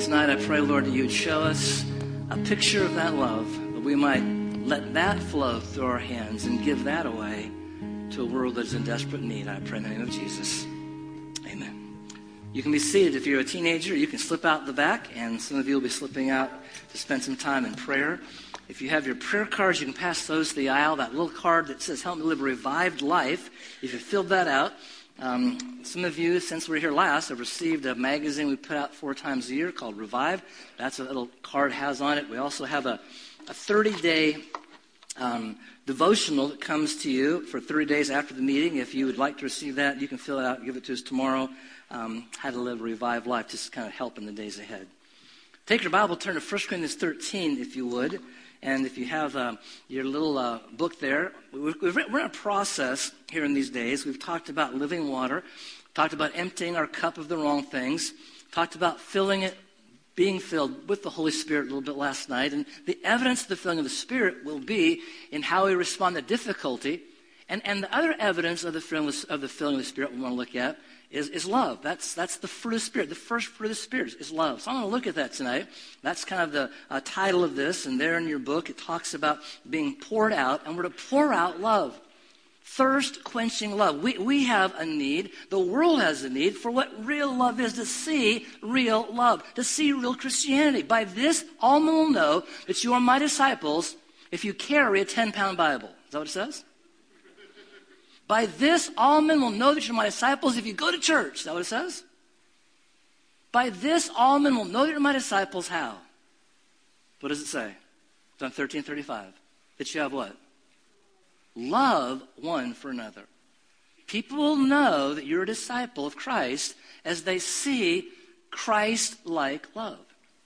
tonight, I pray, Lord, that you would show us a picture of that love, that we might let that flow through our hands and give that away to a world that is in desperate need. I pray in the name of Jesus. Amen. You can be seated. If you're a teenager, you can slip out the back, and some of you will be slipping out to spend some time in prayer. If you have your prayer cards, you can pass those to the aisle. That little card that says, "Help me live a revived life," if you filled that out. Some of you, since we were here last, have received a magazine we put out 4 times a year called Revive. That's what that little card has on it. We also have a 30-day devotional that comes to you for 30 days after the meeting. If you would like to receive that, you can fill it out and give it to us tomorrow. How to live a revived life, just kind of help in the days ahead. Take your Bible, turn to 1 Corinthians 13, if you would. And if you have your little book there, we're in a process here in these days. We've talked about living water, talked about emptying our cup of the wrong things, talked about filling it, being filled with the Holy Spirit a little bit last night. And the evidence of the filling of the Spirit will be in how we respond to difficulty. And the other evidence of the filling of the Spirit we want to look at is love. That's the fruit of the Spirit. The first fruit of the Spirit is love. So I'm going to look at that tonight. That's kind of the title of this. And there in your book, it talks about being poured out. And we're to pour out love. Thirst-quenching love. We have a need. The world has a need for what real love is, to see real love, to see real Christianity. By this, all men will know that you are my disciples if you carry a 10-pound Bible. Is that what it says? By this, all men will know that you're my disciples if you go to church. Is that what it says? By this, all men will know that you're my disciples. How? What does it say? John 13:35. That you have what? Love one for another. People will know that you're a disciple of Christ as they see Christ-like love.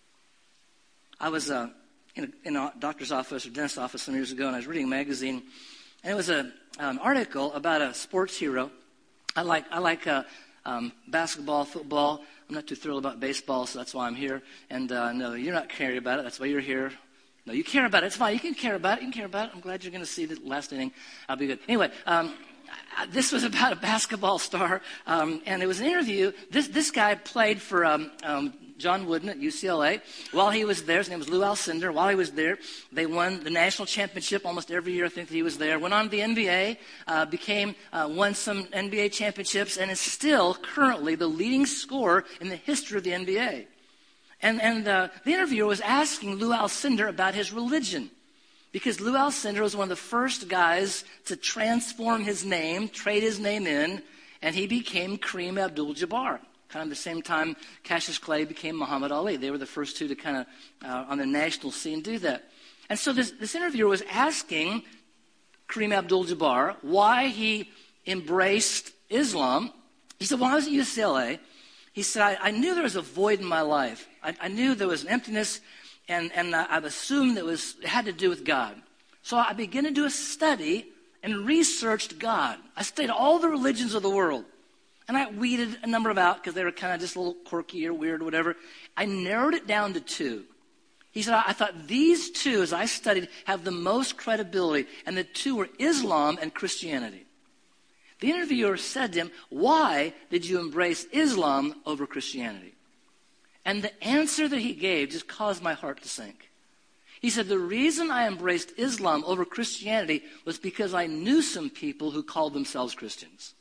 I was in a doctor's office or dentist's office some years ago, and I was reading a magazine, and it was an article about a sports hero. I like basketball, football. I'm not too thrilled about baseball, so that's why I'm here. And no, you're not caring about it. That's why you're here. No, you care about it. It's fine. You can care about it. You can care about it. I'm glad you're going to see the last inning. I'll be good. Anyway, this was about a basketball star, and it was an interview. This guy played for John Wooden at UCLA. While he was there, his name was Lou Alcindor. While he was there, they won the national championship almost every year. I think that he was there. Went on to the NBA, won some NBA championships, and is still currently the leading scorer in the history of the NBA. And the interviewer was asking Lou Alcindor about his religion, because Lou Alcindor was one of the first guys to transform his name, trade his name in, and he became Kareem Abdul-Jabbar. Kind of the same time Cassius Clay became Muhammad Ali. They were the first two to kind of, on the national scene, do that. And so this interviewer was asking Kareem Abdul-Jabbar why he embraced Islam. He said, when I was at UCLA, he said, I knew there was a void in my life. I knew there was an emptiness, and I've assumed it had to do with God. So I began to do a study and researched God. I studied all the religions of the world. And I weeded a number of out because they were kind of just a little quirky or weird or whatever. I narrowed it down to 2. He said, I thought these 2, as I studied, have the most credibility. And the 2 were Islam and Christianity. The interviewer said to him, why did you embrace Islam over Christianity? And the answer that he gave just caused my heart to sink. He said, the reason I embraced Islam over Christianity was because I knew some people who called themselves Christians.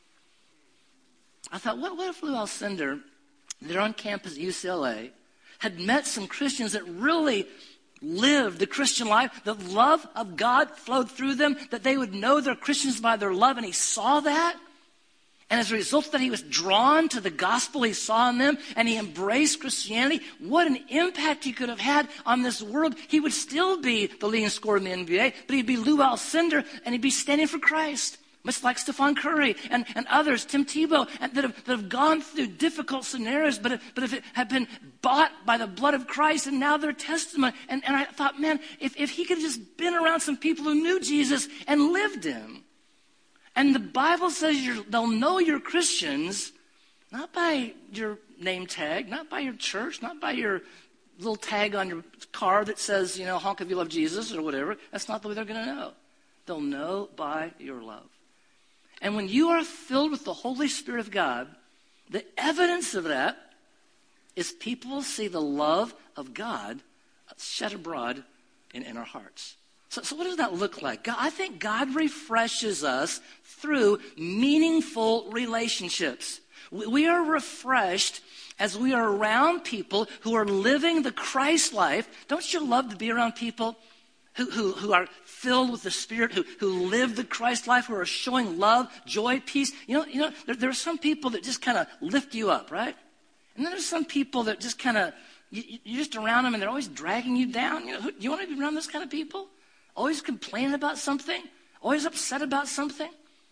I thought, what if Lou Alcindor, they're on campus at UCLA, had met some Christians that really lived the Christian life, the love of God flowed through them, that they would know they're Christians by their love, and he saw that. And as a result of that, he was drawn to the gospel he saw in them, and he embraced Christianity. What an impact he could have had on this world. He would still be the leading scorer in the NBA, but he'd be Lou Alcindor, and he'd be standing for Christ. Much like Stephon Curry and others, Tim Tebow, that have gone through difficult scenarios, but have been bought by the blood of Christ, and now they're testimony. And I thought, man, if he could have just been around some people who knew Jesus and lived him. And the Bible says they'll know you're Christians, not by your name tag, not by your church, not by your little tag on your car that says, honk if you love Jesus or whatever. That's not the way they're going to know. They'll know by your love. And when you are filled with the Holy Spirit of God, the evidence of that is people see the love of God shed abroad in our hearts. So what does that look like? I think God refreshes us through meaningful relationships. We are refreshed as we are around people who are living the Christ life. Don't you love to be around people who are filled with the Spirit, who live the Christ life, who are showing love, joy, peace? There are some people that just kind of lift you up, right? And then there's some people that just kind of, you're just around them and they're always dragging you down. You want to be around those kind of people? Always complaining about something? Always upset about something?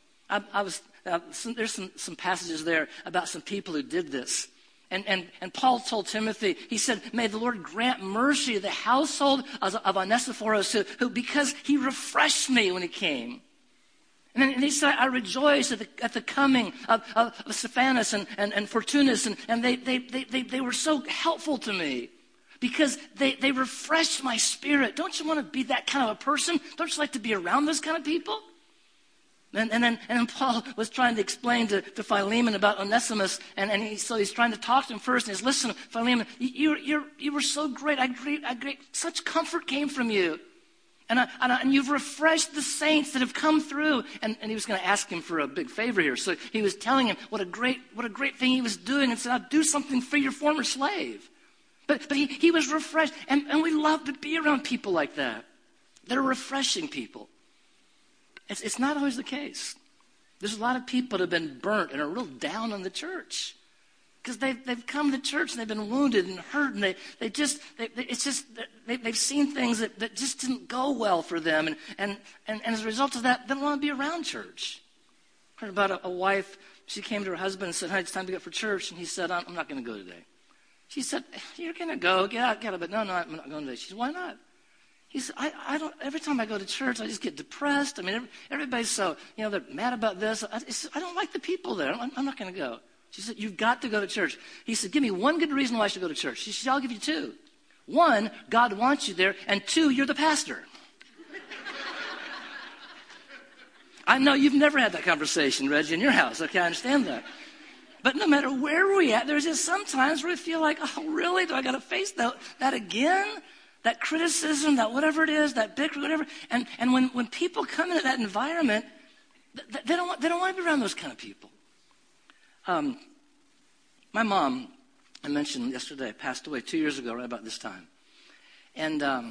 There's some passages there about some people who did this. And Paul told Timothy, he said, may the Lord grant mercy to the household of Onesiphorus, who because he refreshed me when he came. And he said, I rejoice at the coming of Stephanus and Fortunus, and they were so helpful to me because they refreshed my spirit. Don't you want to be that kind of a person? Don't you like to be around those kind of people? And then Paul was trying to explain to Philemon about Onesimus, so he's trying to talk to him first. And he's, listen, Philemon, you were so great. Such comfort came from you. And you've refreshed the saints that have come through. And he was going to ask him for a big favor here. So he was telling him what a great thing he was doing, and said, I'll do something for your former slave. But he was refreshed. And we love to be around people like that. They're refreshing people. It's not always the case. There's a lot of people that have been burnt and are real down on the church because they've come to church and they've been wounded and hurt, and they've seen things that just didn't go well for them, and as a result of that, they don't want to be around church. I heard about a wife. She came to her husband and said, "Hey, it's time to get up for church," and he said, "I'm not going to go today." She said, "You're going to go, get out," but no, I'm not going today. She said, "Why not?" He said, I don't, every time I go to church, I just get depressed. I mean, everybody's so, they're mad about this. I don't like the people there. I'm not going to go. She said, you've got to go to church. He said, give me one good reason why I should go to church. She said, I'll give you two. One, God wants you there, and two, you're the pastor. I know you've never had that conversation, Reggie, in your house. Okay, I understand that. But no matter where we're at, there's just sometimes where we feel like, oh, really? Do I got to face that again? That criticism, that whatever it is, that bickering, whatever. And when people come into that environment, they don't want to be around those kind of people. My mom, I mentioned yesterday, passed away 2 years ago, right about this time. And I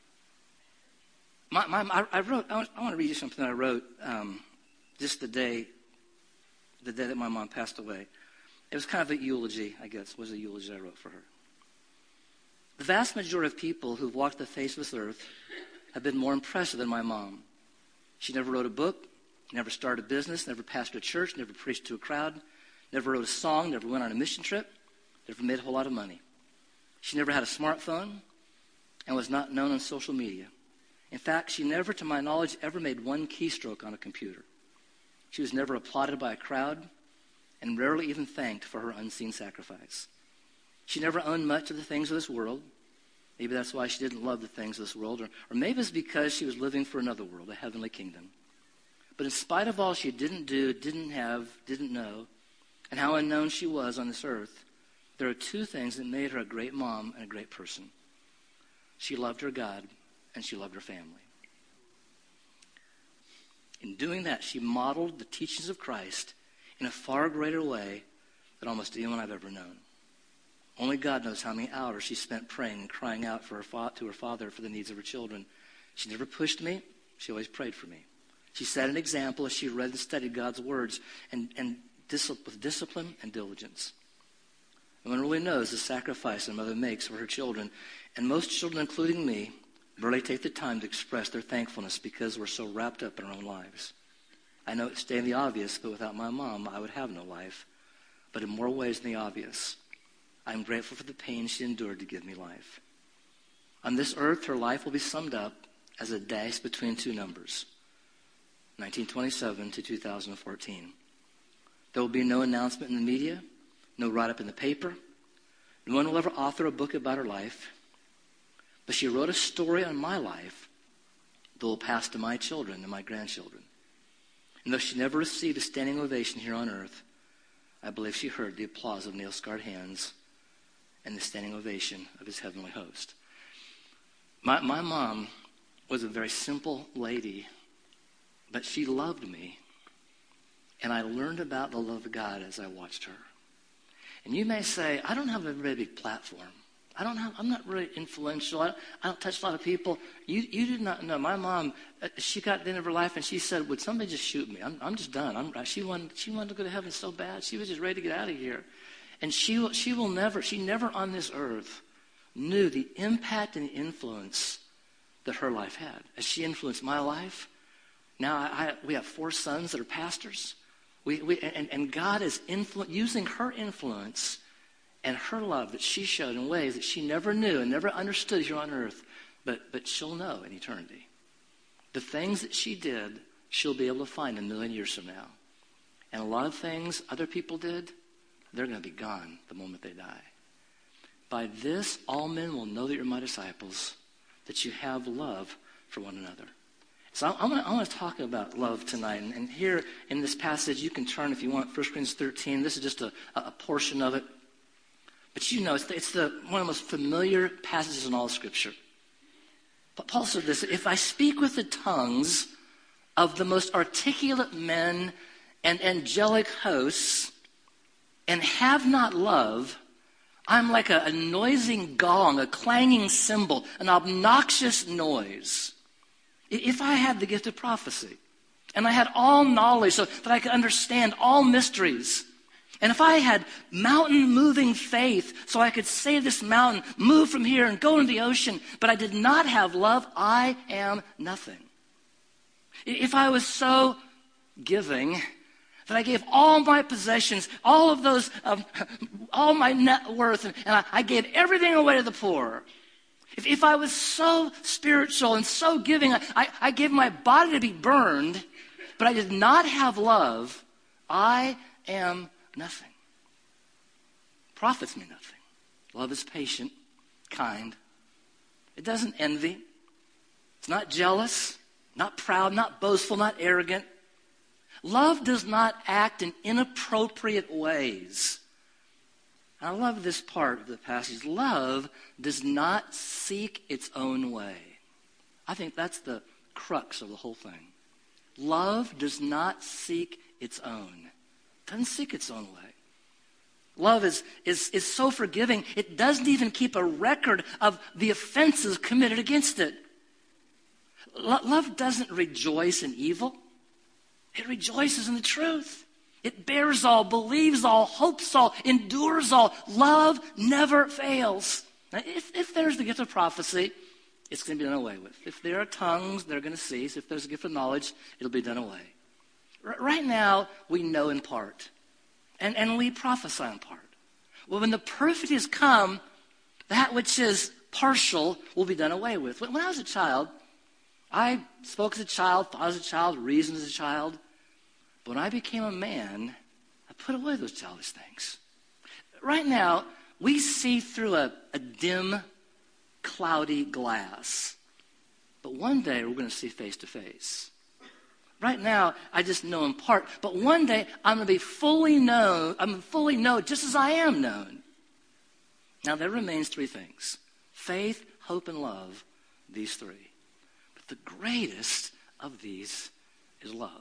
want to read you something that I wrote just the day that my mom passed away. It was kind of a eulogy, I guess. It was a eulogy I wrote for her. The vast majority of people who've walked the face of this earth have been more impressive than my mom. She never wrote a book, never started a business, never pastored a church, never preached to a crowd, never wrote a song, never went on a mission trip, never made a whole lot of money. She never had a smartphone and was not known on social media. In fact, she never, to my knowledge, ever made one keystroke on a computer. She was never applauded by a crowd and rarely even thanked for her unseen sacrifice. She never owned much of the things of this world. Maybe that's why she didn't love the things of this world. Or maybe it's because she was living for another world, a heavenly kingdom. But in spite of all she didn't do, didn't have, didn't know, and how unknown she was on this earth, there are two things that made her a great mom and a great person. She loved her God, and she loved her family. In doing that, she modeled the teachings of Christ in a far greater way than almost anyone I've ever known. Only God knows how many hours she spent praying and crying out to her father for the needs of her children. She never pushed me. She always prayed for me. She set an example as she read and studied God's words with discipline and diligence. No one really knows the sacrifice a mother makes for her children. And most children, including me, barely take the time to express their thankfulness because we're so wrapped up in our own lives. I know it's stating the obvious, but without my mom, I would have no life. But in more ways than the obvious, I'm grateful for the pain she endured to give me life. On this earth, her life will be summed up as a dash between two numbers, 1927 to 2014. There will be no announcement in the media, no write-up in the paper. No one will ever author a book about her life. But she wrote a story on my life that will pass to my children and my grandchildren. And though she never received a standing ovation here on earth, I believe she heard the applause of nail-scarred hands and the standing ovation of his heavenly host. My mom was a very simple lady, but she loved me. And I learned about the love of God as I watched her. And you may say, I don't have a very big platform. I'm not really influential. I don't touch a lot of people. You did not know. My mom, she got to the end of her life and she said, would somebody just shoot me? I'm just done. She wanted to go to heaven so bad. She was just ready to get out of here. And she never on this earth knew the impact and the influence that her life had. As she influenced my life, now we have 4 sons that are pastors. And God is using her influence and her love that she showed in ways that she never knew and never understood here on earth, but she'll know in eternity. The things that she did, she'll be able to find 1,000,000 years from now. And a lot of things other people did, they're going to be gone the moment they die. By this, all men will know that you're my disciples, that you have love for one another. So I want to talk about love tonight. And here in this passage, you can turn if you want, 1 Corinthians 13. This is just a portion of it. But you know, it's one of the most familiar passages in all of Scripture. But Paul said this, if I speak with the tongues of the most articulate men and angelic hosts and have not love, I'm like a noising gong, a clanging cymbal, an obnoxious noise. If I had the gift of prophecy and I had all knowledge so that I could understand all mysteries, and if I had mountain-moving faith so I could say this mountain, move from here and go into the ocean, but I did not have love, I am nothing. If I was so giving that I gave all my possessions, all of those, all my net worth, and I gave everything away to the poor. If I was so spiritual and so giving, I gave my body to be burned, but I did not have love, I am nothing. Profits me nothing. Love is patient, kind. It doesn't envy. It's not jealous, not proud, not boastful, not arrogant. Love does not act in inappropriate ways. I love this part of the passage. Love does not seek its own way. I think that's the crux of the whole thing. Love does not seek its own. It doesn't seek its own way. Love is so forgiving, it doesn't even keep a record of the offenses committed against it. Love doesn't rejoice in evil. It rejoices in the truth. It bears all, believes all, hopes all, endures all. Love never fails. Now, if there's the gift of prophecy, it's going to be done away with. If there are tongues, they're going to cease. If there's a gift of knowledge, it'll be done away. Right now, we know in part. And we prophesy in part. Well, when the perfect has come, that which is partial will be done away with. When I was a child, I spoke as a child, thought as a child, reasoned as a child. But when I became a man, I put away those childish things. Right now, we see through a dim, cloudy glass. But one day, we're going to see face to face. Right now, I just know in part. But one day, I'm going to be fully known. I'm going to fully know just as I am known. Now, there remains 3 things. Faith, hope, and love. These 3. But the greatest of these is love.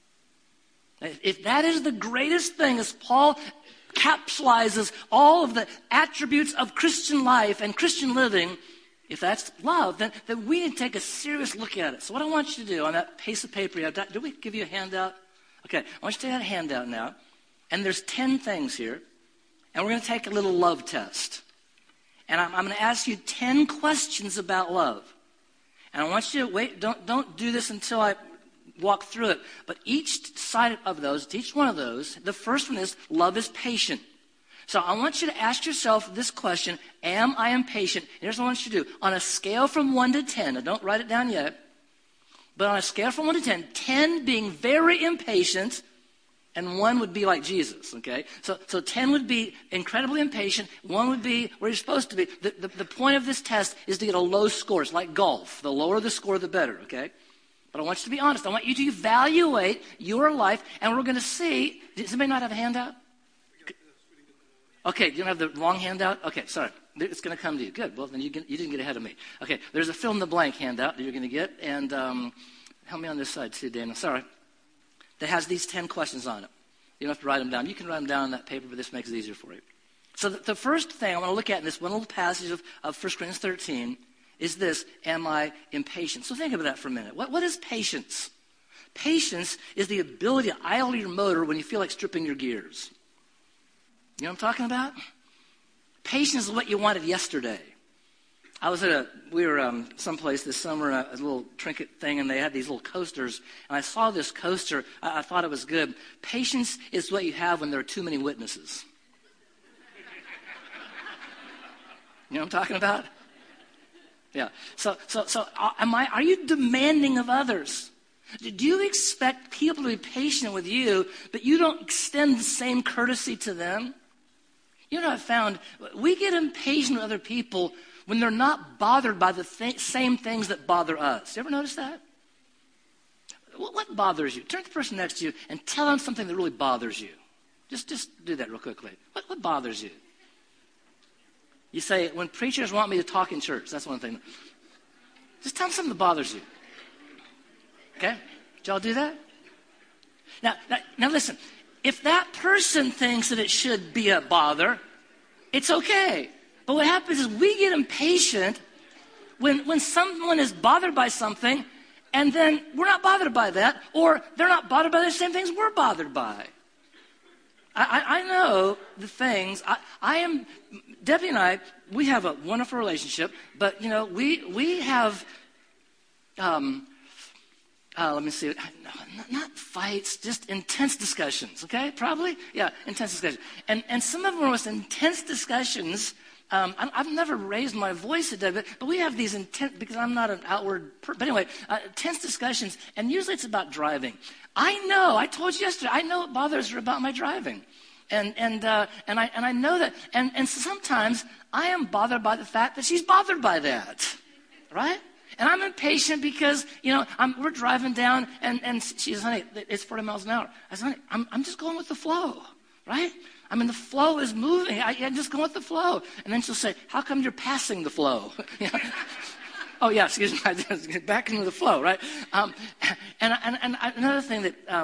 If that is the greatest thing, as Paul capsulizes all of the attributes of Christian life and Christian living, if that's love, then we need to take a serious look at it. So what I want you to do on that piece of paper you have, did we give you a handout? Okay, I want you to take that handout now. And there's 10 things here. And we're going to take a little love test. And I'm going to ask you 10 questions about love. And I want you to wait, don't do this until I walk through it. But each side of those, each one of those, the first one is love is patient. So I want you to ask yourself this question, am I impatient? Here's what I want you to do. On a scale from 1 to 10, now don't write it down yet, but on a scale from 1 to 10, 10 being very impatient, and 1 would be like Jesus, okay? So 10 would be incredibly impatient, 1 would be where you're supposed to be. The point of this test is to get a low score. It's like golf. The lower the score, the better, okay? But I want you to be honest. I want you to evaluate your life, and we're going to see, does anybody not have a handout? Okay, you don't have the long handout? Okay, sorry. It's going to come to you. Good. Well, then you didn't get ahead of me. Okay, there's a fill-in-the-blank handout that you're going to get. And help me on this side too, Dana. Sorry. That has these 10 questions on it. You don't have to write them down. You can write them down on that paper, but this makes it easier for you. So the first thing I want to look at in this one little passage of 1 Corinthians 13 is this: am I impatient? So think about that for a minute. What is patience? Patience is the ability to idle your motor when you feel like stripping your gears. You know what I'm talking about? Patience is what you wanted yesterday. We were someplace this summer, a little trinket thing, and they had these little coasters. And I saw this coaster. I thought it was good. Patience is what you have when there are too many witnesses. You know what I'm talking about? Yeah. So, are you demanding of others? Do you expect people to be patient with you, but you don't extend the same courtesy to them? You know what I've found? We get impatient with other people when they're not bothered by the same things that bother us. You ever notice that? What bothers you? Turn to the person next to you and tell them something that really bothers you. Just do that real quickly. What bothers you? You say, when preachers want me to talk in church, that's one thing. Just tell them something that bothers you. Okay? Did y'all do that? Now listen. If that person thinks that it should be a bother, it's okay. But what happens is we get impatient when someone is bothered by something, and then we're not bothered by that, or they're not bothered by the same things we're bothered by. I know the things. Debbie and I, we have a wonderful relationship, but, we have, let me see, not fights, just intense discussions, okay? Probably? Yeah, intense discussions. And some of them are most intense discussions. I've never raised my voice at Debbie, but we have these intense, because I'm not an outward person, but anyway, intense discussions, and usually it's about driving. I told you yesterday, I know what bothers her about my driving. And I know that, and sometimes I am bothered by the fact that she's bothered by that, right? And I'm impatient because, we're driving down, and she says, honey, it's 40 miles an hour. I said, honey, I'm just going with the flow, right? I mean, the flow is moving. I'm just going with the flow. And then she'll say, how come you're passing the flow? Oh, yeah, excuse me. I just get back into the flow, right? And another thing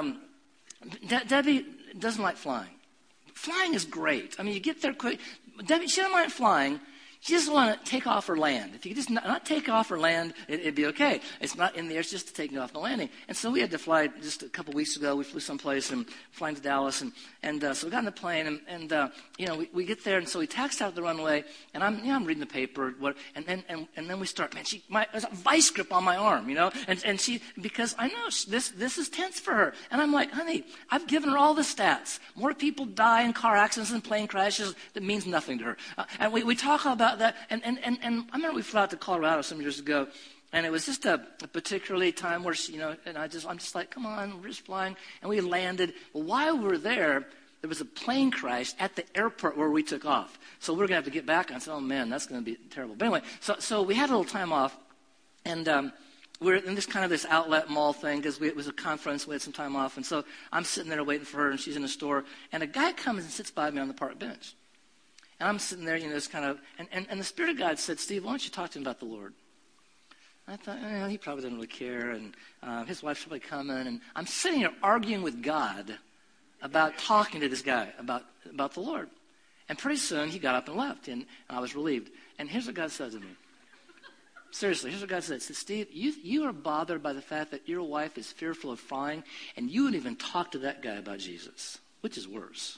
that Debbie doesn't like flying. Flying is great. I mean, you get there quick. Debbie, she doesn't like flying. She doesn't want to take off or land. If you could just not take off or land, it'd be okay. It's not in the air, it's just taking off and landing. And so we had to fly just a couple weeks ago. We flew someplace and flying to Dallas. And so we got in the plane and we get there. And so we taxed out the runway. And I'm reading the paper. And then we start, there's a vice grip on my arm, And she, because I know this is tense for her. And I'm like, honey, I've given her all the stats. More people die in car accidents and plane crashes. That means nothing to her. And we talk about that, and I remember we flew out to Colorado some years ago, and it was just a particularly time where and I'm just like, come on, we're just flying, and we landed. Well, while we were there was a plane crash at the airport where we took off, so we're gonna have to get back. And I said, oh man, that's gonna be terrible. But anyway, so we had a little time off, and we're in this outlet mall thing because it was a conference. We had some time off, and so I'm sitting there waiting for her, and she's in a store, and a guy comes and sits by me on the park bench. And I'm sitting there, this kind of, and the Spirit of God said, Steve, why don't you talk to him about the Lord? I thought, he probably doesn't really care, and his wife's probably coming, and I'm sitting here arguing with God about talking to this guy about the Lord. And pretty soon, he got up and left, and I was relieved. And here's what God said to me. Seriously, here's what God said. He said, Steve, you are bothered by the fact that your wife is fearful of flying, and you wouldn't even talk to that guy about Jesus, which is worse.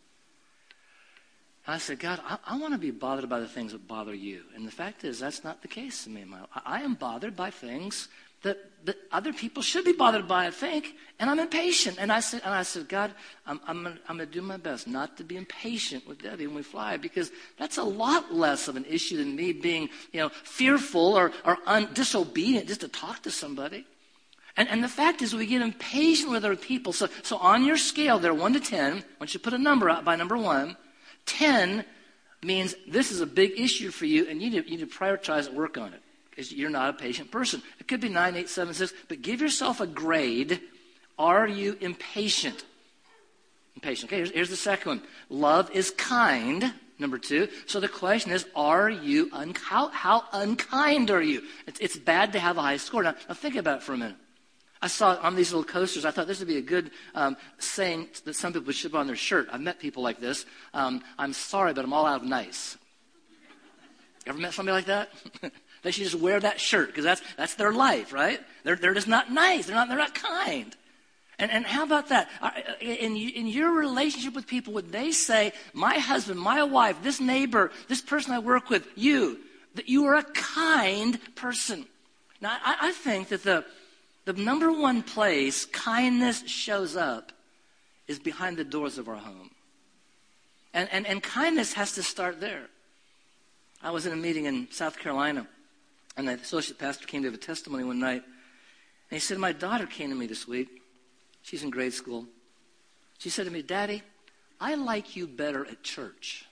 And I said, God, I want to be bothered by the things that bother you. And the fact is, that's not the case in me. I am bothered by things that other people should be bothered by, I think, and I'm impatient. And I said, God, I'm going to do my best not to be impatient with Debbie when we fly, because that's a lot less of an issue than me being, fearful or disobedient just to talk to somebody. And the fact is, we get impatient with other people. So on your scale there, 1 to 10, once you put a number out by number 1, 10 means this is a big issue for you, and you need to prioritize and work on it because you're not a patient person. It could be 9, 8, 7, 6, but give yourself a grade. Are you impatient? Patient. Okay, here's the second one. Love is kind. Number 2. So the question is, are you how unkind are you? It's bad to have a high score. Now think about it for a minute. I saw on these little coasters, I thought this would be a good saying that some people should put on their shirt. I've met people like this. I'm sorry, but I'm all out of nice. Ever met somebody like that? They should just wear that shirt because that's their life, right? They're just not nice. They're not kind. And how about that? In your relationship with people, would they say, my husband, my wife, this neighbor, this person I work with, that you are a kind person? Now, I think that the number one place kindness shows up is behind the doors of our home. And kindness has to start there. I was in a meeting in South Carolina, and the associate pastor came to give a testimony one night. And he said, my daughter came to me this week. She's in grade school. She said to me, Daddy, I like you better at church.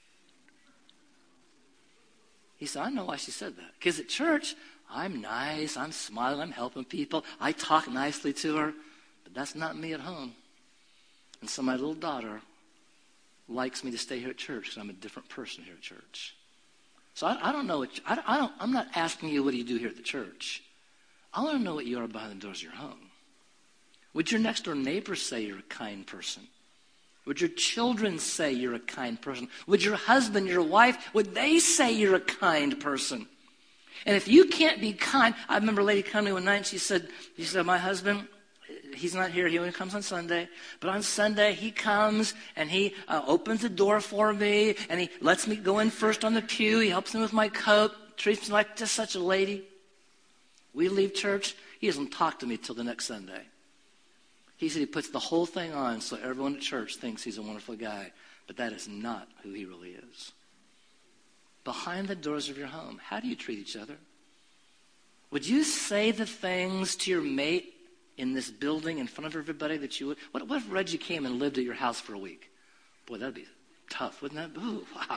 He said, I know why she said that. Because at church, I'm nice, I'm smiling, I'm helping people. I talk nicely to her. But that's not me at home. And so my little daughter likes me to stay here at church because I'm a different person here at church. So I don't know. I'm not asking you what do you do here at the church. I want to know what you are behind the doors of your home. Would your next door neighbor say you're a kind person? Would your children say you're a kind person? Would your husband, your wife, would they say you're a kind person? And if you can't be kind, I remember a lady coming one night and she said, my husband, he's not here. He only comes on Sunday. But on Sunday, he comes and he opens the door for me and he lets me go in first on the pew. He helps me with my coat, treats me like just such a lady. We leave church. He doesn't talk to me till the next Sunday. He said he puts the whole thing on so everyone at church thinks he's a wonderful guy. But that is not who he really is. Behind the doors of your home, how do you treat each other? Would you say the things to your mate in this building in front of everybody that you would? What if Reggie came and lived at your house for a week? Boy, that'd be tough, wouldn't that? Ooh, wow.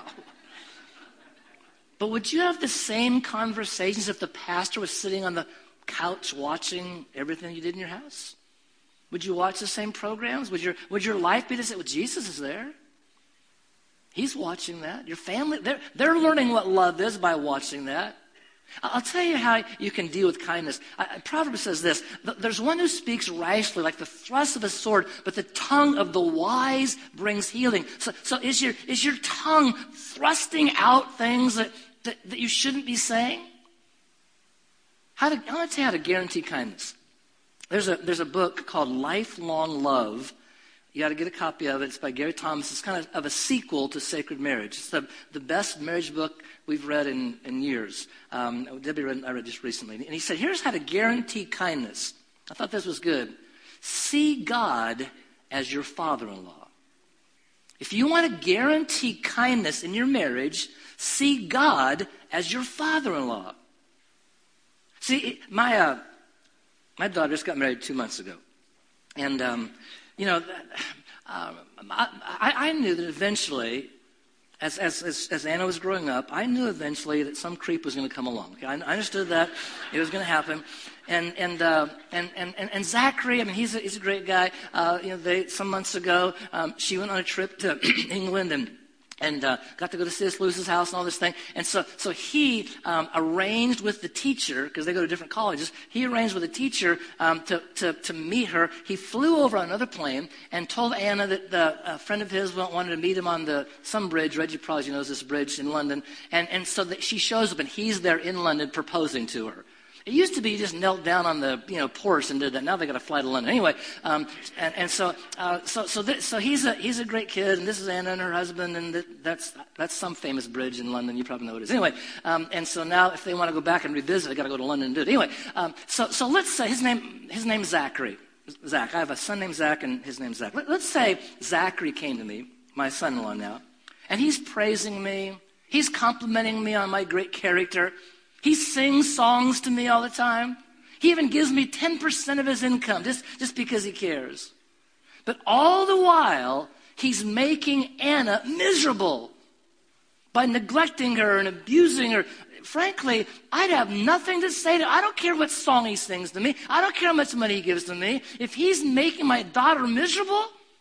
But would you have the same conversations if the pastor was sitting on the couch watching everything you did in your house? Would you watch the same programs? Would your life be the same? Well, Jesus is there. He's watching that. Your family, they're learning what love is by watching that. I'll tell you how you can deal with kindness. Proverbs says this, there's one who speaks rashly like the thrust of a sword, but the tongue of the wise brings healing. So is your tongue thrusting out things that you shouldn't be saying? I want to tell you how to guarantee kindness. There's a book called Lifelong Love. You got to get a copy of it. It's by Gary Thomas. It's kind of a sequel to Sacred Marriage. It's the best marriage book we've read in years. Debbie I read just recently. And he said, here's how to guarantee kindness. I thought this was good. See God as your father-in-law. If you want to guarantee kindness in your marriage, see God as your father-in-law. See, my daughter just got married 2 months ago. And, I knew that eventually, as Anna was growing up, I knew eventually that some creep was going to come along. Okay? I understood that it was going to happen, and Zachary. I mean, he's a great guy. Some months ago, she went on a trip to England and got to go to C.S. Lewis's house and all this thing. And so he arranged with the teacher, because they go to different colleges, he arranged with the teacher to meet her. He flew over on another plane and told Anna that a friend of his wanted to meet him on some bridge. Reggie probably knows this bridge in London. And so that she shows up and he's there in London proposing to her. It used to be you just knelt down on the porch and did that. Now they got to fly to London anyway. So he's a great kid, and this is Anna and her husband, and that's some famous bridge in London. You probably know what it is. Anyway, and so now if they want to go back and revisit, they got to go to London and do it. Anyway, so let's say his name's Zachary. Zach. I have a son named Zach, and his name's Zach. Let's say Zachary came to me, my son-in-law now, and he's praising me. He's complimenting me on my great character. He sings songs to me all the time. He even gives me 10% of his income just because he cares. But all the while, he's making Anna miserable by neglecting her and abusing her. Frankly, I'd have nothing to say to him. I don't care what song he sings to me. I don't care how much money he gives to me. If he's making my daughter miserable,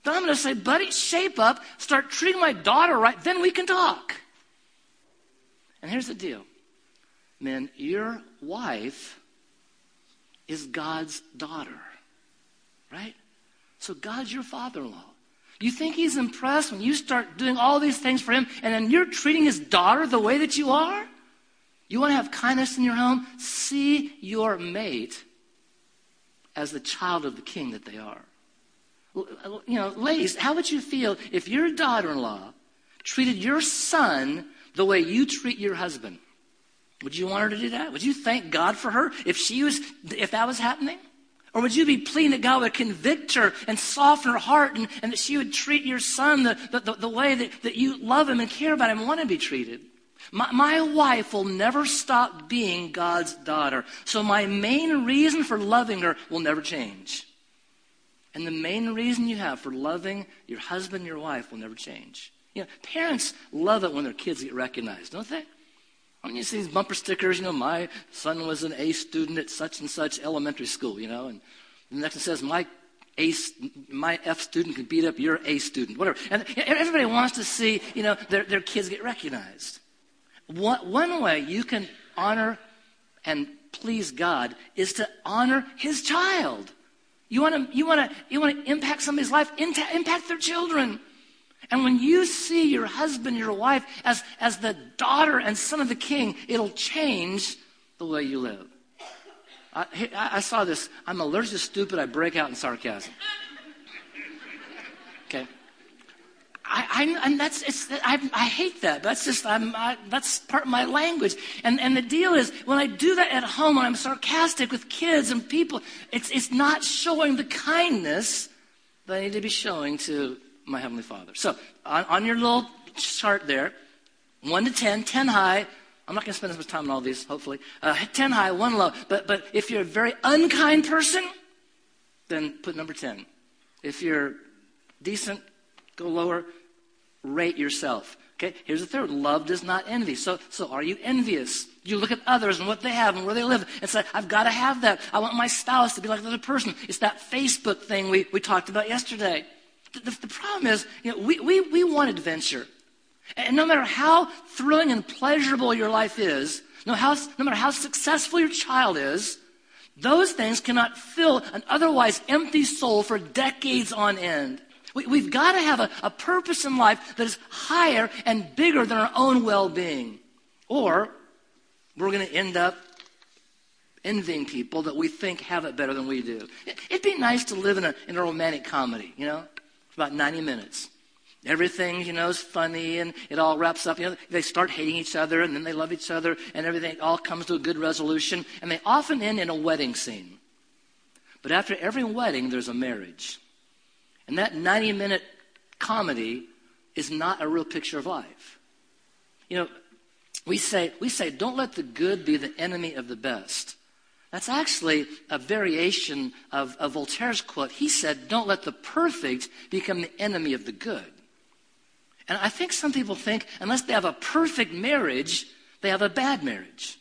Then I'm going to say, buddy, shape up, start treating my daughter right, then we can talk. And here's the deal. Men, your wife is God's daughter, right? So God's your father-in-law. You think he's impressed when you start doing all these things for him and then you're treating his daughter the way that you are? You want to have kindness in your home? See your mate as the child of the king that they are. You know, ladies, how would you feel if your daughter-in-law treated your son the way you treat your husband? Would you want her to do that? Would you thank God for her if that was happening? Or would you be pleading that God would convict her and soften her heart and that she would treat your son the way that you love him and care about him and want to be treated? My wife will never stop being God's daughter. So my main reason for loving her will never change. And the main reason you have for loving your husband, your wife, will never change. You know, parents love it when their kids get recognized, don't they? I mean, you see these bumper stickers, you know, my son was an A student at such and such elementary school, you know, and the next one says, my F student can beat up your A student, whatever. And everybody wants to see, you know, their kids get recognized. One way you can honor and please God is to honor his child. You want to impact somebody's life, impact their children. And when you see your husband, your wife, as the daughter and son of the king, it'll change the way you live. I saw this. I'm allergic to stupid. I break out in sarcasm. Okay. I hate that. That's just that's part of my language. And the deal is, when I do that at home, when I'm sarcastic with kids and people, it's not showing the kindness that I need to be showing to my Heavenly Father. So on your little chart there, 1 to 10, 10 high. I'm not going to spend as much time on all these, hopefully. 10 high, 1 low. But if you're a very unkind person, then put number 10. If you're decent, go lower. Rate yourself. Okay, here's the third. Love does not envy. So are you envious? You look at others and what they have and where they live and say, I've got to have that. I want my spouse to be like the other person. It's that Facebook thing we talked about yesterday. The problem is, you know, we want adventure. And no matter how thrilling and pleasurable your life is, no matter how successful your child is, those things cannot fill an otherwise empty soul for decades on end. We've got to have a purpose in life that is higher and bigger than our own well-being. Or we're going to end up envying people that we think have it better than we do. It'd be nice to live in a romantic comedy, you know, for about 90 minutes. Everything, you know, is funny and it all wraps up. You know, they start hating each other and then they love each other and everything all comes to a good resolution. And they often end in a wedding scene. But after every wedding, there's a marriage. And that 90-minute comedy is not a real picture of life. You know, we say, don't let the good be the enemy of the best. That's actually a variation of Voltaire's quote. He said, don't let the perfect become the enemy of the good. And I think some people think unless they have a perfect marriage, they have a bad marriage.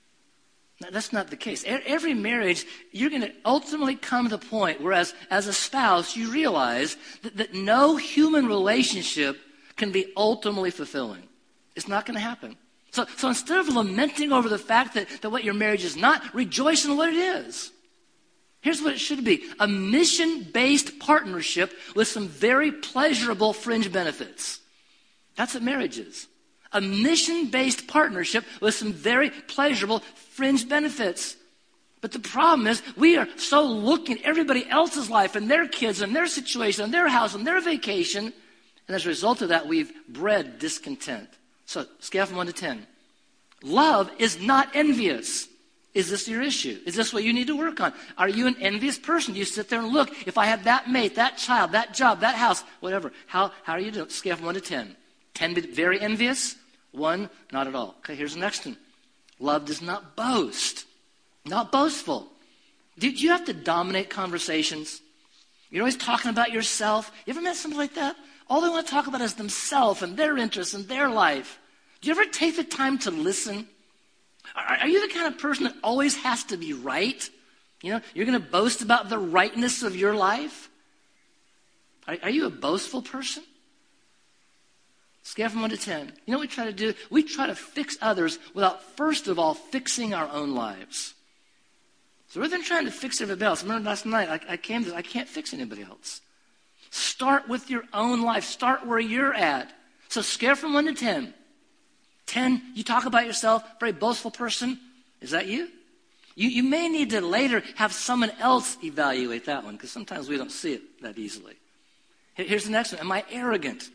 Now, that's not the case. Every marriage, you're going to ultimately come to the point where as a spouse, you realize that no human relationship can be ultimately fulfilling. It's not going to happen. So instead of lamenting over the fact that what your marriage is not, rejoice in what it is. Here's what it should be. A mission-based partnership with some very pleasurable fringe benefits. That's what marriage is. A mission-based partnership with some very pleasurable fringe benefits. But the problem is we are so looking at everybody else's life and their kids and their situation and their house and their vacation. And as a result of that, we've bred discontent. So scale from 1 to 10. Love is not envious. Is this your issue? Is this what you need to work on? Are you an envious person? Do you sit there and look, if I had that mate, that child, that job, that house, whatever, how are you doing? Scale from 1 to 10. 10 very envious, 1 not at all. Okay, here's the next one. Love does not boast. Not boastful. Do you have to dominate conversations? You're always talking about yourself. You ever met somebody like that? All they want to talk about is themselves and their interests and their life. Do you ever take the time to listen? Are you the kind of person that always has to be right? You know, you're going to boast about the rightness of your life? Are you a boastful person? Scale from 1 to 10. You know what we try to do? We try to fix others without, first of all, fixing our own lives. So rather than trying to fix everybody else, I remember last night, I can't fix anybody else. Start with your own life. Start where you're at. So scale from 1 to 10. 10, you talk about yourself, very boastful person. Is that you? You may need to later have someone else evaluate that one, because sometimes we don't see it that easily. Here's the next one. Am I arrogant?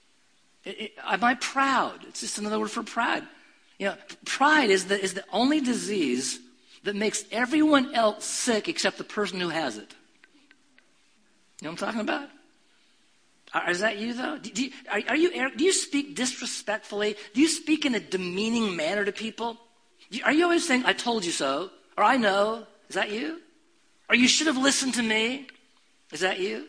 Am I proud? It's just another word for pride. You know, pride is the only disease that makes everyone else sick except the person who has it. You know what I'm talking about? Is that you, though? Do you speak disrespectfully? Do you speak in a demeaning manner to people? Are you always saying, I told you so? Or I know? Is that you? Or you should have listened to me? Is that you?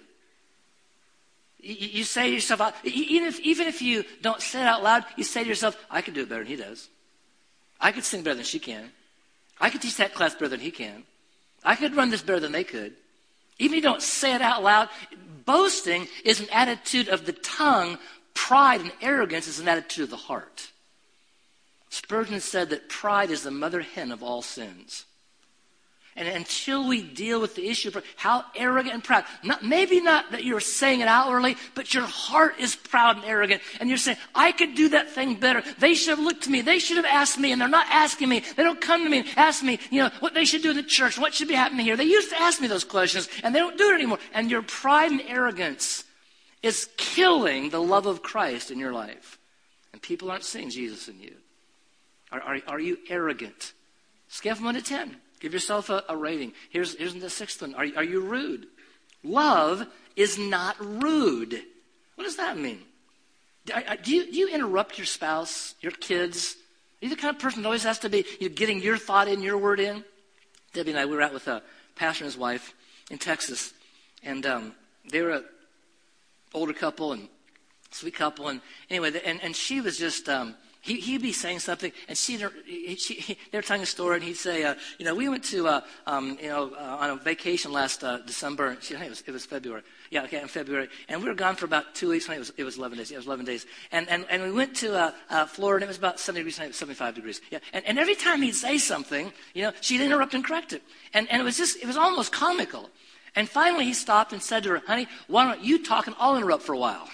You say to yourself, even if you don't say it out loud, you say to yourself, I could do it better than he does. I could sing better than she can. I could teach that class better than he can. I could run this better than they could. Even if you don't say it out loud, boasting is an attitude of the tongue. Pride and arrogance is an attitude of the heart. Spurgeon said that pride is the mother hen of all sins. And until we deal with the issue of how arrogant and proud, maybe not that you're saying it outwardly, but your heart is proud and arrogant. And you're saying, I could do that thing better. They should have looked to me. They should have asked me. And they're not asking me. They don't come to me and ask me, what they should do in the church. What should be happening here. They used to ask me those questions. And they don't do it anymore. And your pride and arrogance is killing the love of Christ in your life. And people aren't seeing Jesus in you. Are you arrogant? Scale from 1 to 10. Give yourself a rating. Here's the sixth one. Are you rude? Love is not rude. What does that mean? Do you interrupt your spouse, your kids? Are you the kind of person that always has to be getting your thought in, your word in? Debbie and I, we were out with a pastor and his wife in Texas. And they were an older couple and sweet couple. And anyway, and she was just... He'd be saying something, and they were telling a story, and he'd say, we went to, on a vacation last December. And it was February. Yeah, okay, in February. And we were gone for about 2 weeks. It was 11 days. Yeah, it was 11 days. And we went to Florida, and it was about 70 degrees, 75 degrees. Yeah. And every time he'd say something, she'd interrupt and correct it. And it was almost comical. And finally he stopped and said to her, honey, why don't you talk and I'll interrupt for a while.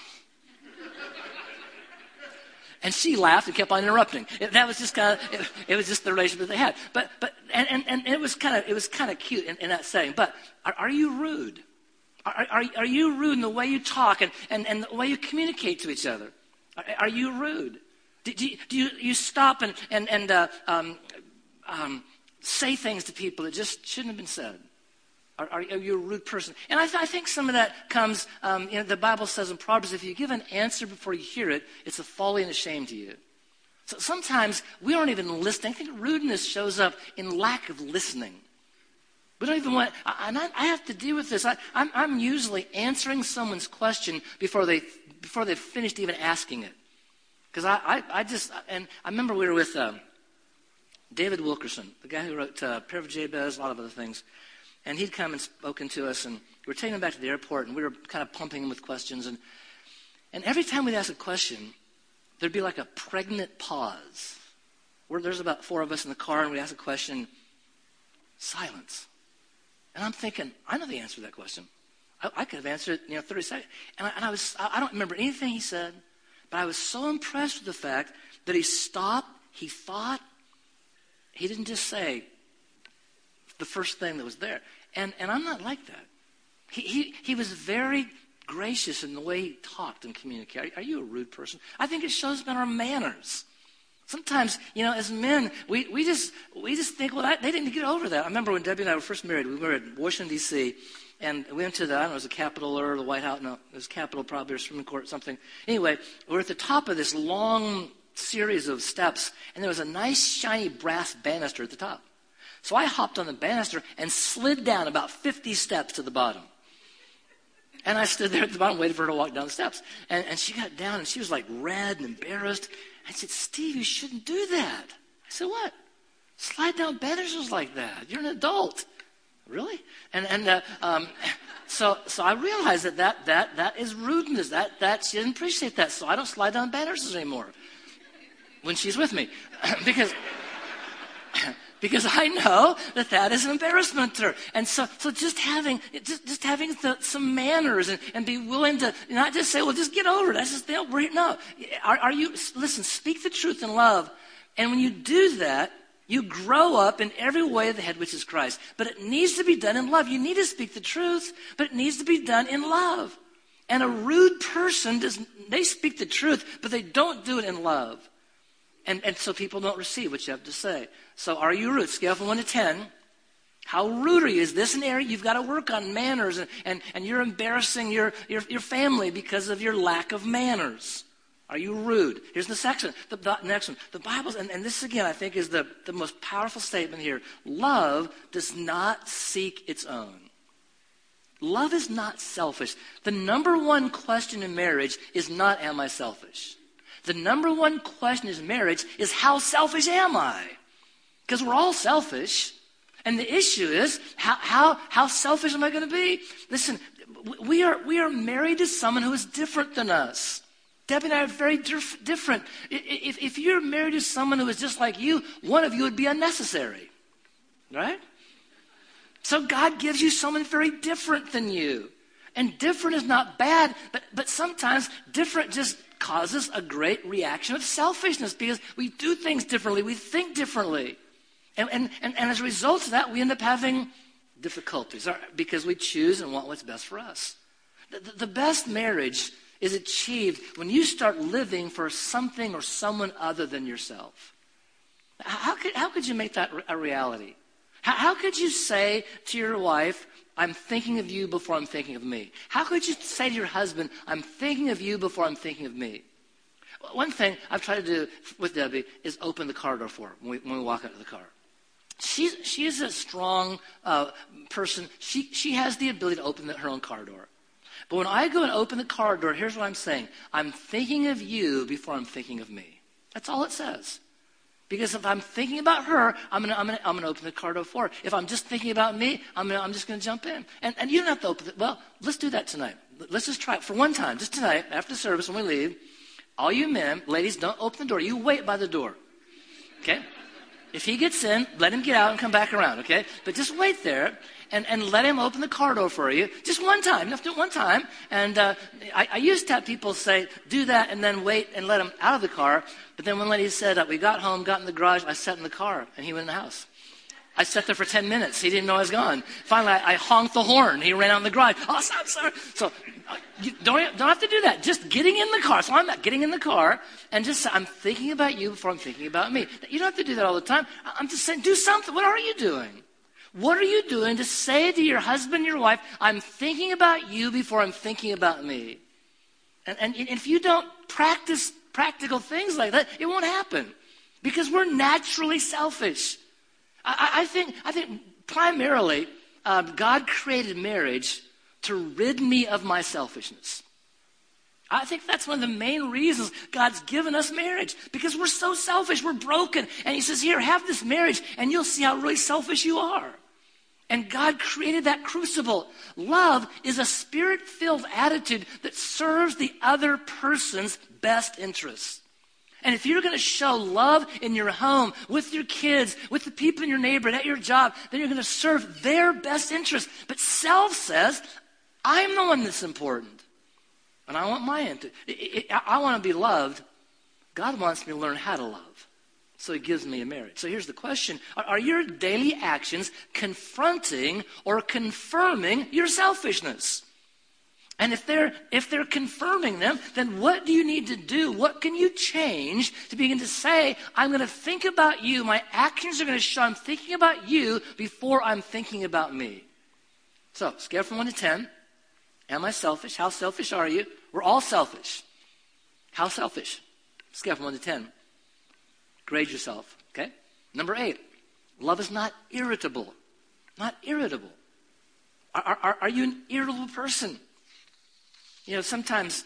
And she laughed and kept on interrupting. That was just it was just the relationship they had. But it was kind of cute in that setting. But are you rude? Are you rude in the way you talk and the way you communicate to each other? Are you rude? Do you stop and say things to people that just shouldn't have been said? Are you a rude person? And I think some of that comes, the Bible says in Proverbs, if you give an answer before you hear it, it's a folly and a shame to you. So sometimes we aren't even listening. I think rudeness shows up in lack of listening. We don't even want, and I have to deal with this. I'm usually answering someone's question before they've finished even asking it. Because I remember we were with David Wilkerson, the guy who wrote Prayer of Jabez, a lot of other things. And he'd come and spoken to us, and we were taking him back to the airport, and we were kind of pumping him with questions. And every time we'd ask a question, there'd be like a pregnant pause. There's about 4 of us in the car, and we'd ask a question, silence. And I'm thinking, I know the answer to that question. I could have answered it, 30 seconds. And I don't remember anything he said, but I was so impressed with the fact that he stopped, he thought, he didn't just say the first thing that was there. And I'm not like that. He was very gracious in the way he talked and communicated. Are you a rude person? I think it shows up in our manners. Sometimes, as men, we just think, well, they didn't get over that. I remember when Debbie and I were first married, we were in Washington, D.C., and we went to I don't know, it was the Capitol or the White House. No, it was Capitol probably, or Supreme Court, something. Anyway, we're at the top of this long series of steps, and there was a nice, shiny brass banister at the top. So I hopped on the banister and slid down about 50 steps to the bottom. And I stood there at the bottom, waited for her to walk down the steps. And she got down, and she was like red and embarrassed. I said, Steve, you shouldn't do that. I said, what? Slide down banisters like that. You're an adult. Really? So I realized that is rudeness. That she didn't appreciate that. So I don't slide down banners anymore when she's with me, because I know that is an embarrassment to her. And so just having some manners and be willing to not just say, well, just get over it. That's just no. Are you listen? Speak the truth in love, and when you do that, you grow up in every way of the head, which is Christ. But it needs to be done in love. You need to speak the truth, but it needs to be done in love. And a rude person they speak the truth, but they don't do it in love. And so people don't receive what you have to say. So are you rude? Scale from 1 to 10. How rude are you? Is this an area you've got to work on manners and you're embarrassing your family because of your lack of manners? Are you rude? Here's the section, the next one. The Bible, and this again I think is the most powerful statement here. Love does not seek its own. Love is not selfish. The number one question in marriage is not, am I selfish? The number one question in marriage is, how selfish am I? Because we're all selfish. And the issue is, how selfish am I going to be? Listen, we are married to someone who is different than us. Debbie and I are very different. If you're married to someone who is just like you, one of you would be unnecessary. Right? So God gives you someone very different than you. And different is not bad, but sometimes different just causes a great reaction of selfishness because we do things differently, we think differently. And as a result of that, we end up having difficulties because we choose and want what's best for us. The best marriage is achieved when you start living for something or someone other than yourself. How could you make that a reality? How could you say to your wife, I'm thinking of you before I'm thinking of me? How could you say to your husband, I'm thinking of you before I'm thinking of me? One thing I've tried to do with Debbie is open the car door for her when we walk out of the car. She is a strong person. She has the ability to open her own car door. But when I go and open the car door, here's what I'm saying. I'm thinking of you before I'm thinking of me. That's all it says. Because if I'm thinking about her, I'm gonna open the car door for her. If I'm just thinking about me, I'm just gonna jump in. And you don't have to open it. Well, let's do that tonight. Let's just try it for one time, just tonight, after the service when we leave. All you men, ladies, don't open the door. You wait by the door. Okay? If he gets in, let him get out and come back around, okay? But just wait there and let him open the car door for you. Just one time. You have to do it one time. And I used to have people say, do that and then wait and let him out of the car. But then one lady said, we got home, got in the garage, I sat in the car, and he went in the house. I sat there for 10 minutes. He didn't know I was gone. Finally, I honked the horn. He ran out in the garage. Oh, I'm sorry. So you don't have to do that. Just getting in the car. So I'm not getting in the car and just say, I'm thinking about you before I'm thinking about me. You don't have to do that all the time. I'm just saying, do something. What are you doing? What are you doing to say to your husband, your wife, I'm thinking about you before I'm thinking about me? And if you don't practice practical things like that, it won't happen. Because we're naturally selfish. I think primarily God created marriage to rid me of my selfishness. I think that's one of the main reasons God's given us marriage, because we're so selfish, we're broken. And he says, here, have this marriage, and you'll see how really selfish you are. And God created that crucible. Love is a spirit-filled attitude that serves the other person's best interests. And if you're going to show love in your home, with your kids, with the people in your neighborhood, at your job, then you're going to serve their best interests. But self says, I'm the one that's important. And I want my interest. I want to be loved. God wants me to learn how to love. So he gives me a marriage. So here's the question. Are your daily actions confronting or confirming your selfishness? And if they're confirming them, then what do you need to do? What can you change to begin to say, I'm going to think about you. My actions are going to show I'm thinking about you before I'm thinking about me. So, scale from 1 to 10. Am I selfish? How selfish are you? We're all selfish. How selfish? Scale from 1 to 10. Grade yourself, okay? Number 8, love is not irritable. Not irritable. Are you an irritable person? You know, sometimes,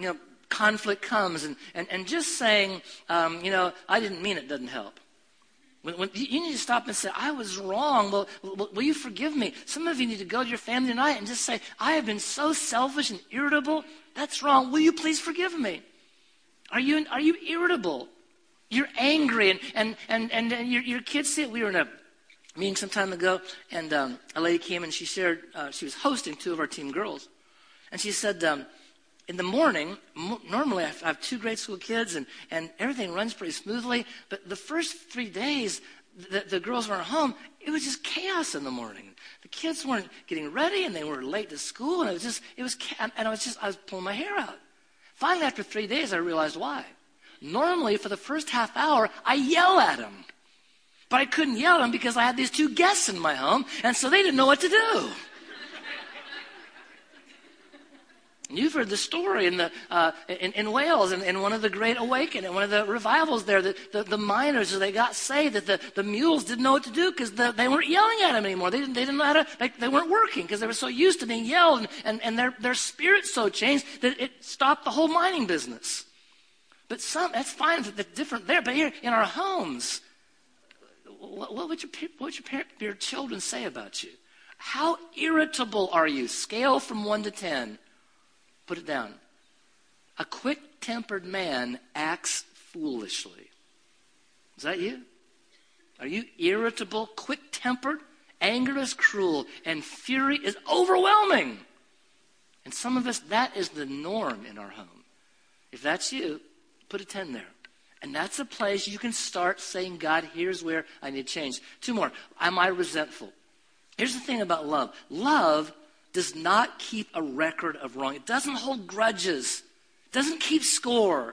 conflict comes and just saying, I didn't mean it doesn't help. When you need to stop and say, I was wrong. Well, will you forgive me? Some of you need to go to your family tonight and just say, I have been so selfish and irritable. That's wrong. Will you please forgive me? Are you irritable? You're angry, and your kids see it. We were in a meeting some time ago, and a lady came and she shared, she was hosting two of our team girls. And she said, in the morning, normally I have two grade school kids, and everything runs pretty smoothly. But the first 3 days, the girls weren't home. It was just chaos in the morning. The kids weren't getting ready, and they were late to school, and I was pulling my hair out. Finally, after 3 days, I realized why. Normally, for the first half hour, I yell at them. But I couldn't yell at them because I had these two guests in my home, and so they didn't know what to do. And you've heard the story in Wales, in one of the Great Awakening, one of the revivals there, the miners, as they got saved, that the mules didn't know what to do because they weren't yelling at them anymore. They didn't know how to, they weren't working because they were so used to being yelled, and their spirit so changed that it stopped the whole mining business. But that's fine, that's different there. But here in our homes, what would your children say about you? How irritable are you? Scale from 1 to 10. Put it down. A quick-tempered man acts foolishly. Is that you? Are you irritable, quick-tempered? Anger is cruel, and fury is overwhelming. And some of us, that is the norm in our home. If that's you, put a 10 there. And that's a place you can start saying, God, here's where I need change. 2 more. Am I resentful? Here's the thing about love. Love does not keep a record of wrong. It doesn't hold grudges. It doesn't keep score.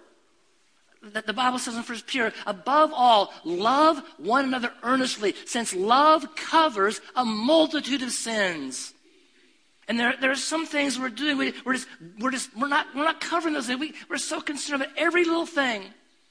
The Bible says in 1 Peter, above all, love one another earnestly, since love covers a multitude of sins. And there are some things we're doing. We're not covering those things. We're so concerned about every little thing.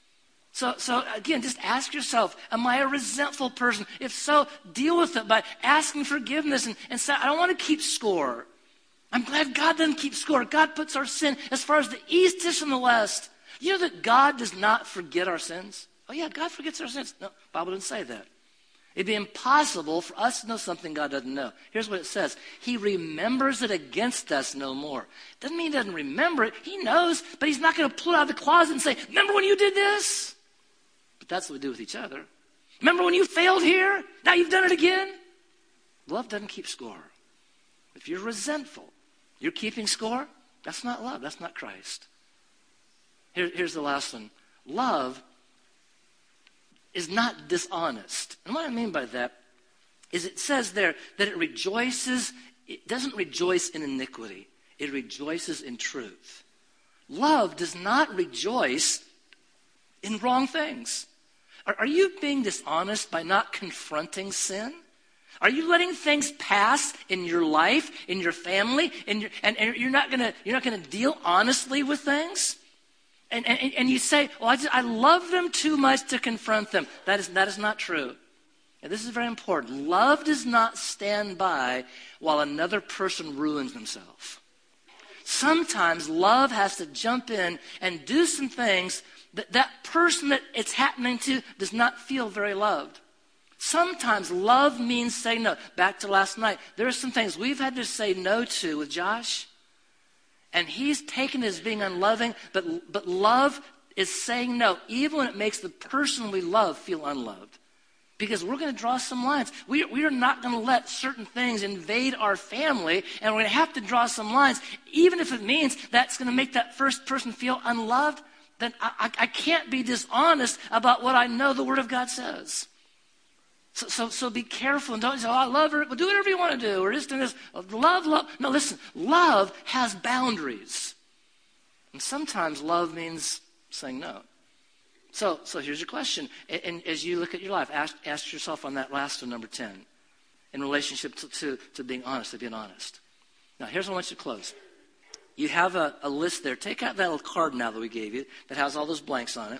So again, just ask yourself, am I a resentful person? If so, deal with it by asking forgiveness and say, I don't want to keep score. I'm glad God doesn't keep score. God puts our sin as far as the east is from the west. You know that God does not forget our sins? Oh yeah, God forgets our sins. No, the Bible didn't say that. It'd be impossible for us to know something God doesn't know. Here's what it says. He remembers it against us no more. Doesn't mean he doesn't remember it. He knows, but he's not going to pull it out of the closet and say, remember when you did this? But that's what we do with each other. Remember when you failed here? Now you've done it again? Love doesn't keep score. If you're resentful, you're keeping score, that's not love. That's not Christ. Here's the last one. Love is not dishonest. And what I mean by that is it says there that it rejoices. It doesn't rejoice in iniquity. It rejoices in truth. Love does not rejoice in wrong things. Are you being dishonest by not confronting sin? Are you letting things pass in your life, in your family, and you're not gonna deal honestly with things? And you say, well, I love them too much to confront them. That is not true. And this is very important. Love does not stand by while another person ruins themselves. Sometimes love has to jump in and do some things that person that it's happening to does not feel very loved. Sometimes love means saying no. Back to last night, there are some things we've had to say no to with Josh, and he's taken it as being unloving, but love is saying no, even when it makes the person we love feel unloved. Because we're going to draw some lines. We are not going to let certain things invade our family, and we're going to have to draw some lines, even if it means that's going to make that first person feel unloved. Then I can't be dishonest about what I know the Word of God says. So be careful and don't say, oh, I love her. Well, do whatever you want to do. Or just do this. Love. No, listen. Love has boundaries. And sometimes love means saying no. So here's your question. And as you look at your life, ask yourself on that last one, number 10, in relationship to being honest, to being honest. Now, here's what I want you to close. You have a list there. Take out that little card now that we gave you that has all those blanks on it.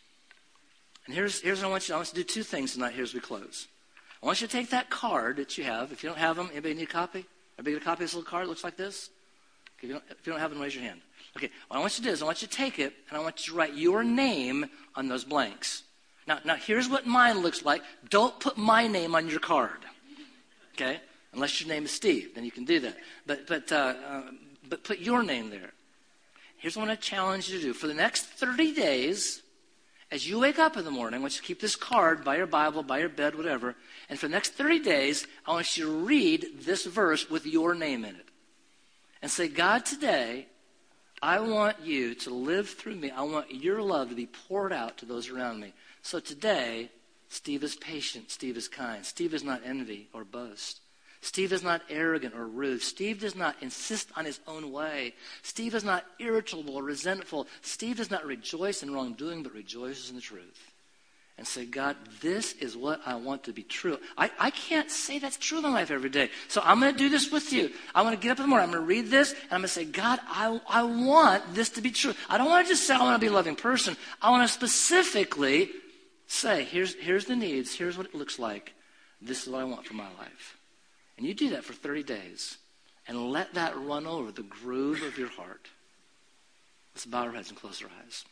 And here's what I want you to do 2 things tonight here as we close. I want you to take that card that you have. If you don't have them, anybody need a copy? Everybody get a copy of this little card? It looks like this? Okay, if you don't have them, raise your hand. Okay, what I want you to do is I want you to take it and I want you to write your name on those blanks. Now here's what mine looks like. Don't put my name on your card, okay? Unless your name is Steve, then you can do that. But put your name there. Here's what I challenge you to do. For the next 30 days, as you wake up in the morning, I want you to keep this card by your Bible, by your bed, whatever. And for the next 30 days, I want you to read this verse with your name in it. And say, God, today, I want you to live through me. I want your love to be poured out to those around me. So today, Steve is patient. Steve is kind. Steve is not envy or boast. Steve is not arrogant or rude. Steve does not insist on his own way. Steve is not irritable or resentful. Steve does not rejoice in wrongdoing, but rejoices in the truth. And say, God, this is what I want to be true. I can't say that's true in my life every day. So I'm going to do this with you. I'm going to get up in the morning. I'm going to read this, and I'm going to say, God, I want this to be true. I don't want to just say I want to be a loving person. I want to specifically say, here's the needs. Here's what it looks like. This is what I want for my life. And you do that for 30 days. And let that run over the groove of your heart. Let's bow our heads and close our eyes.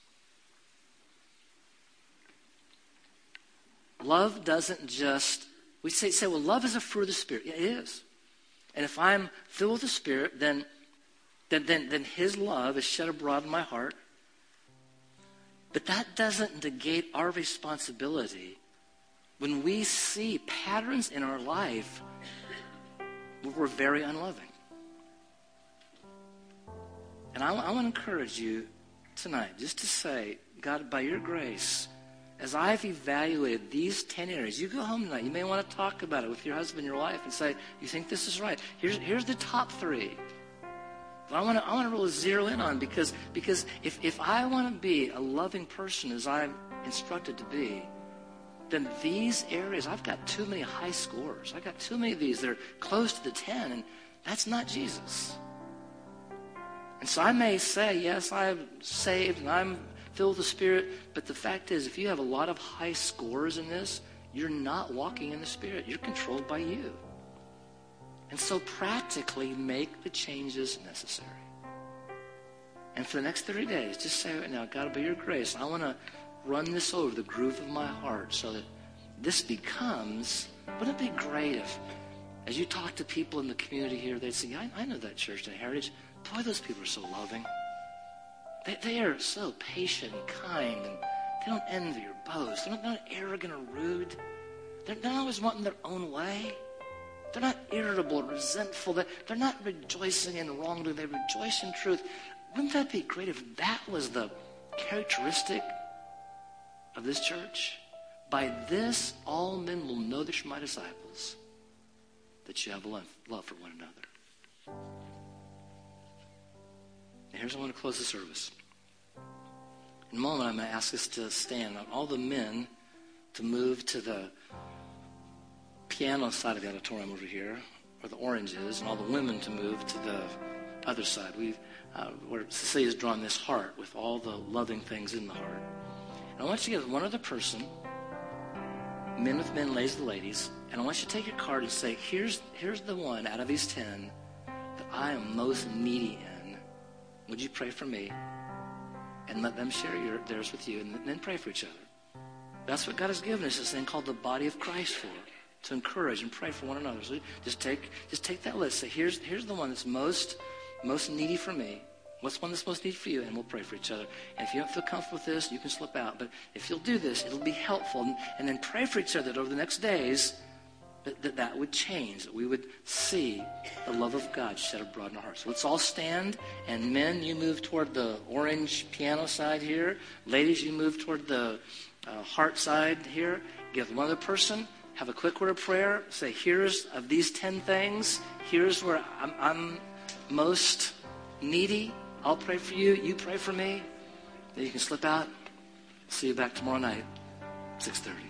Love doesn't just, we say, well, love is a fruit of the Spirit. Yeah, it is. And if I'm filled with the Spirit, then His love is shed abroad in my heart. But that doesn't negate our responsibility when we see patterns in our life where we're very unloving. And I want to encourage you tonight just to say, God, by your grace, as I've evaluated these 10 areas, you go home tonight, you may want to talk about it with your husband, your wife, and say, you think this is right? Here's the top 3. But I want to really zero in on because if I want to be a loving person as I'm instructed to be, then these areas, I've got too many high scores. I've got too many of these that are close to the 10, and that's not Jesus. And so I may say, yes, I'm saved and I'm filled with the Spirit, but the fact is, if you have a lot of high scores in this, you're not walking in the Spirit. You're controlled by you. And so practically make the changes necessary. And for the next 30 days, just say right now, God, by your grace, I want to run this over the groove of my heart so that this becomes, wouldn't it be great if, as you talk to people in the community here, they'd say, I know that church at Heritage. Boy, those people are so loving. They are so patient and kind, and they don't envy or boast. They're not arrogant or rude. They're not always wanting their own way. They're not irritable or resentful. They're not rejoicing in wrongdoing. They rejoice in truth. Wouldn't that be great if that was the characteristic of this church? By this, all men will know that you're my disciples, that you have love for one another. Here's how I want to close the service. In a moment, I'm going to ask us to stand. All the men to move to the piano side of the auditorium over here, where the orange is, and all the women to move to the other side. Where Cecilia's drawn this heart with all the loving things in the heart. And I want you to get one other person, men with men, ladies with ladies, and I want you to take your card and say, here's the one out of these 10 that I am most needy in. Would you pray for me? And let them share theirs with you, and then pray for each other. That's what God has given us, this thing called the body of Christ for, to encourage and pray for one another. So just take that list. Say, here's the one that's most needy for me. What's the one that's most needy for you? And we'll pray for each other. And if you don't feel comfortable with this, you can slip out. But if you'll do this, it'll be helpful. And then pray for each other that over the next days, that would change, that we would see the love of God shed abroad in our hearts. So let's all stand, and men, you move toward the orange piano side here. Ladies, you move toward the heart side here. Give one other person, have a quick word of prayer. Say, here's of these 10 things, here's where I'm most needy. I'll pray for you. You pray for me. Then you can slip out. See you back tomorrow night, 6:30.